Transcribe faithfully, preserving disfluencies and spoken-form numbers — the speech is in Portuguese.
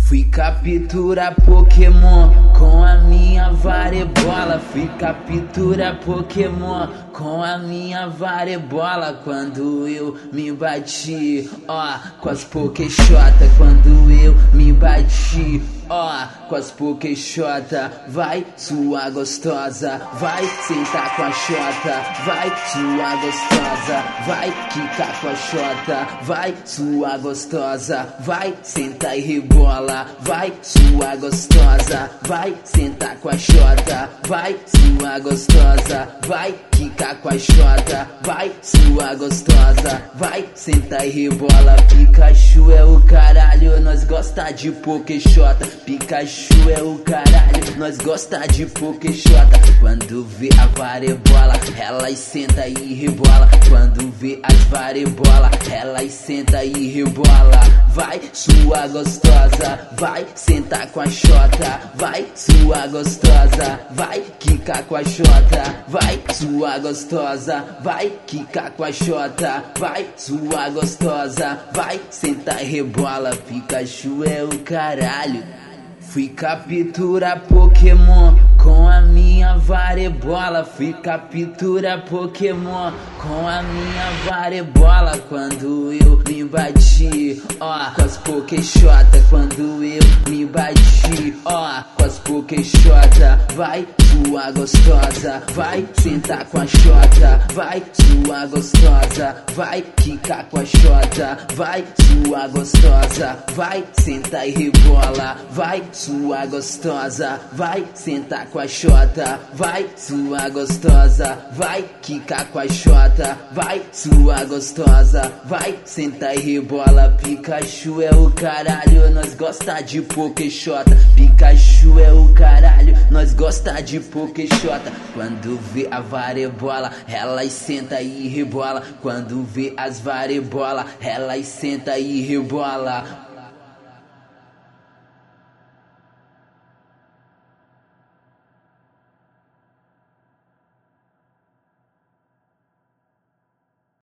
Fui capturar Pokémon com a minha varebola. Fui capturar Pokémon com a minha varebola. Quando eu me bati, ó, com as Pokéxota. Quando eu me bati, ó, com as Pokéxota. Vai, sua gostosa, vai sentar com a xota. Vai, sua gostosa, vai quicar com a xota. Vai, sua gostosa, vai sentar e rebola. Vai, sua gostosa, vai sentar com a xota. Vai, sua gostosa, vai quicar com a xota. Vai, sua gostosa, vai sentar e rebola. Pikachu é o caralho, nós gosta de Pokéxota. Pikachu é o caralho, nós gosta de Pokéxota. Quando vê a varebola, ela senta e rebola. Quando vê as varebola, ela senta e rebola. Vai, sua gostosa, vai sentar com a xota. Vai, sua gostosa, vai quicar com a xota. Vai, sua gostosa, vai quicar com a xota. Vai, sua gostosa, vai sentar e rebola. Pikachu é o caralho. Fui capturar Pokémon com a minha varebola. Fui capturar Pokémon com a minha varebola. Quando eu me bati, ó, com as Pokéxota. Quando eu me bati, ó, com as Pokéxota. Vai, sua gostosa, vai sentar com a xota. Vai, sua gostosa, vai quicar com a xota. Vai, sua gostosa, vai sentar e rebola. Vai, sua gostosa, vai sentar com a xota. Vai, sua gostosa, vai quicar com a xota. Vai, sua gostosa, vai sentar e rebola. Pikachu é o caralho, nós gosta de Pokéxota. Pikachu é o caralho, nós gosta de Pokéxota. Quando vê a varebola, elas senta e rebola. Quando vê as varebola, elas senta e rebola.